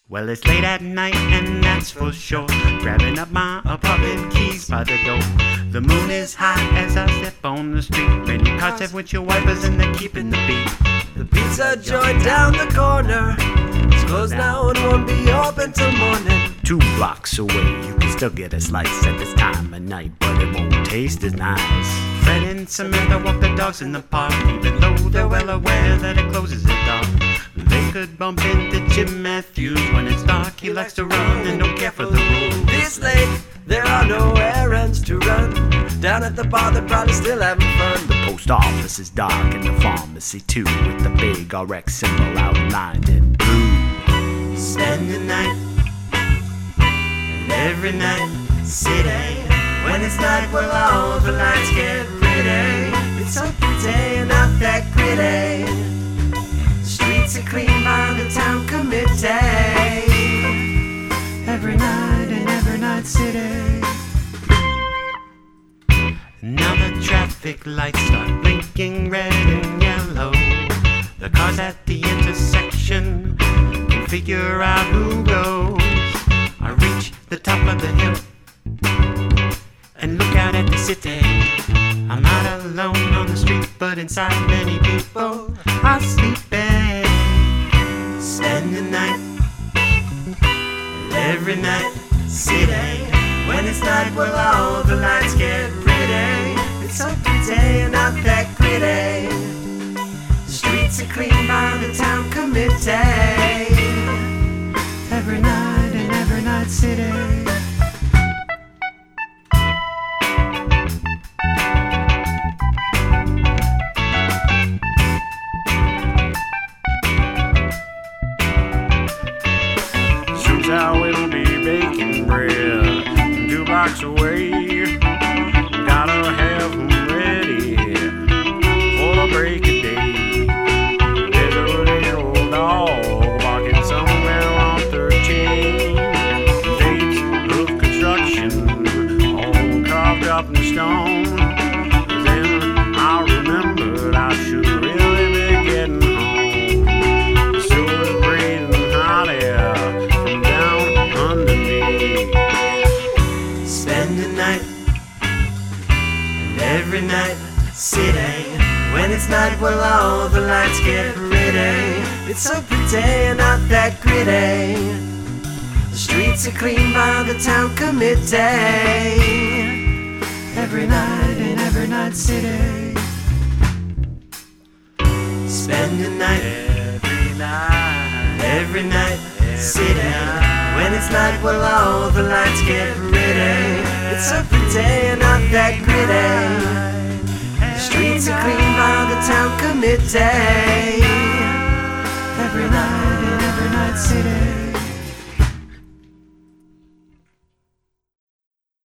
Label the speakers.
Speaker 1: Well, it's late at night and that's for sure. Grabbing up my apartment keys by the door. The moon is high as I step on the street. Many cars have windshield wipers and they're keeping the beat.
Speaker 2: The pizza joint down the corner, it's closed now and won't be open till morning.
Speaker 1: 2 blocks away, you can still get a slice at this time of night, but it won't taste as nice. Fred and Samantha walk the dogs in the park, even though they're well aware that it closes at dark. They could bump into Jim Matthews when it's dark. He likes to run and don't care for the rules.
Speaker 2: This late, there are no errands to run. Down at the bar, they're probably still having fun.
Speaker 1: The post office is dark and the pharmacy too, with the big RX symbol outlined in blue.
Speaker 2: Spend the night, and every night, city. When it's night, well, all the lights get pretty. It's so pretty and not that gritty. Streets are cleaned by the town committee. Every night in every night city.
Speaker 1: Now the traffic lights start blinking red and yellow. The cars at the intersection can figure out who goes. I reach the top of the hill and look out at the city. I'm not alone on the street, but inside many people are sleeping.
Speaker 2: Spend the night, and every night, city. When it's night, well, all the lights get pretty. It's so pretty and not that gritty. The streets are cleaned by the town committee. Every night in every night, city.
Speaker 1: How it'll be baking bread 2 blocks away. Gotta have 'em ready for the break of day. There's a little old dog walking somewhere on 13. Dates of construction all carved up in stone. Then I remembered I should really be getting home. The sun was breathing hot air underneath.
Speaker 2: Spend the night, and every night, city. When it's night, well, all the lights get pretty. It's so pretty and not that gritty. The streets are cleaned by the town committee. Every night in every night, city. Spend the night, every night, city. When it's night, well, all the lights get pretty. It's so pretty and not that gritty. The streets are cleaned by the town committee. Every night in every night, city.